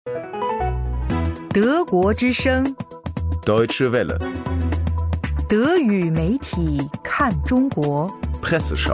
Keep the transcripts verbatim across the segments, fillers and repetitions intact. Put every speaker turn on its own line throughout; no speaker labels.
德国之声
Deutsche Welle
德语媒体看中国
Presseschau。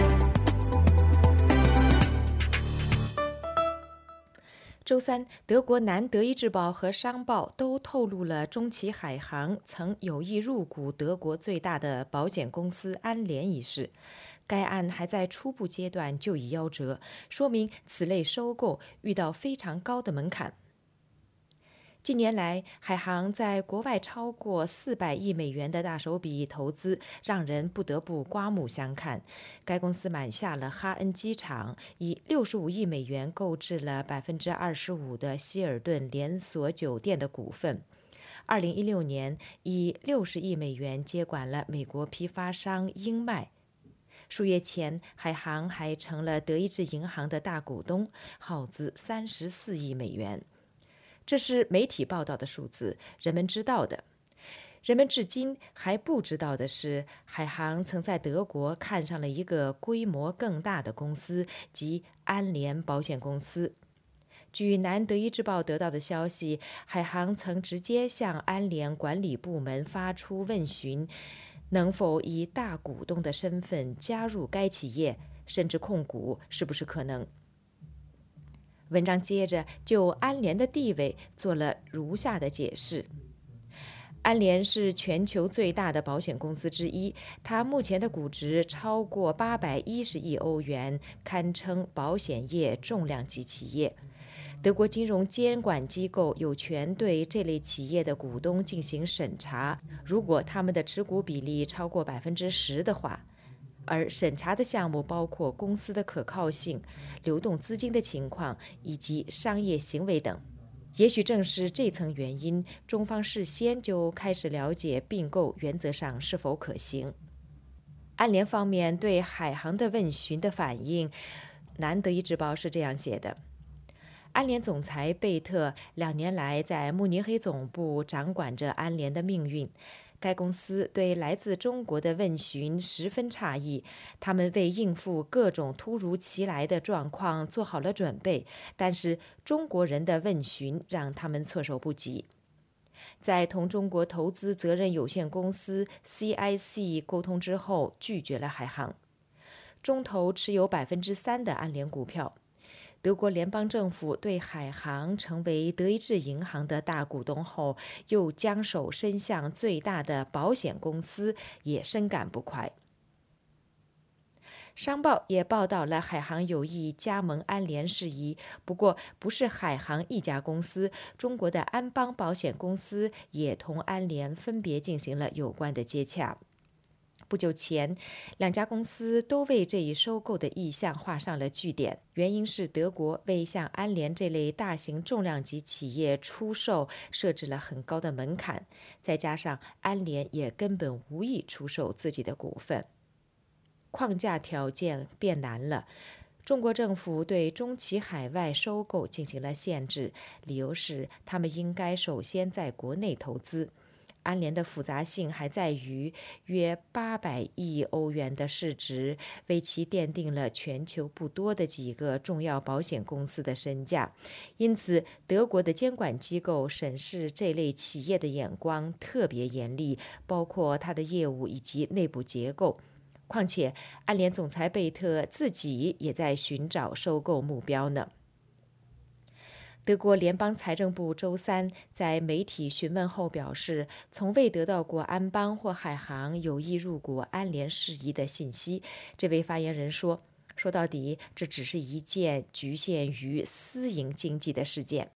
周三，德国南德意志报和商报都透露了中旗海航曾有意入股德国最大的保险公司安联一事。该案还在初步阶段就已夭折，说明此类收购遇到非常高的门槛。近年来，海航在国外超过四百亿美元的大手笔投资，让人不得不刮目相看。该公司买下了哈恩机场，以六十五亿美元购置了百分之二十五的希尔顿连锁酒店的股份。二零一六年，以六十亿美元接管了美国批发商英迈。数月前，海航还成了德意志银行的大股东，耗资三十四亿美元。这是媒体报道的数字，人们知道的。人们至今还不知道的是，海航曾在德国看上了一个规模更大的公司，即安联保险公司。据南德意志报得到的消息，海航曾直接向安联管理部门发出问询，能否以大股东的身份加入该企业，甚至控股是不是可能。文章接着就安联的地位做了如下的解释。安联是全球最大的保险公司之一，它目前的估值超过八百一十亿欧元，堪称保险业重量级企业。德国金融监管机构有权对这类企业的股东进行审查，如果他们的持股比例超过百分之十的话。而审查的项目包括公司的可靠性、流动资金的情况以及商业行为等。也许正是这层原因，中方事先就开始了解并购原则上是否可行。安联方面对海航的问询的反应，南德意志报是这样写的：安联总裁贝特两年来在慕尼黑总部掌管着安联的命运。该公司对来自中国的问询十分诧异，他们为应付各种突如其来的状况做好了准备，但是中国人的问询让他们措手不及。在同中国投资责任有限公司 C I C 沟通之后，拒绝了海航。中投持有百分之三的安联股票。德国联邦政府对海航成为德意志银行的大股东后，又将手伸向最大的保险公司，也深感不快。商报也报道了海航有意加盟安联事宜，不过不是海航一家公司，中国的安邦保险公司也同安联分别进行了有关的接洽。不久前，两家公司都为这一收购的意向画上了句点，原因是德国为向安联这类大型重量级企业出售设置了很高的门槛，再加上安联也根本无意出售自己的股份，框架条件变难了。中国政府对中旗海外收购进行了限制，理由是他们应该首先在国内投资。安联的复杂性还在于约八百亿欧元的市值，为其奠定了全球不多的几个重要保险公司的身价。因此，德国的监管机构审视这类企业的眼光特别严厉，包括它的业务以及内部结构。况且，安联总裁贝特自己也在寻找收购目标呢。德国联邦财政部周三在媒体询问后表示，从未得到过安邦或海航有意入股安联事宜的信息。这位发言人说，说到底，这只是一件局限于私营经济的事件。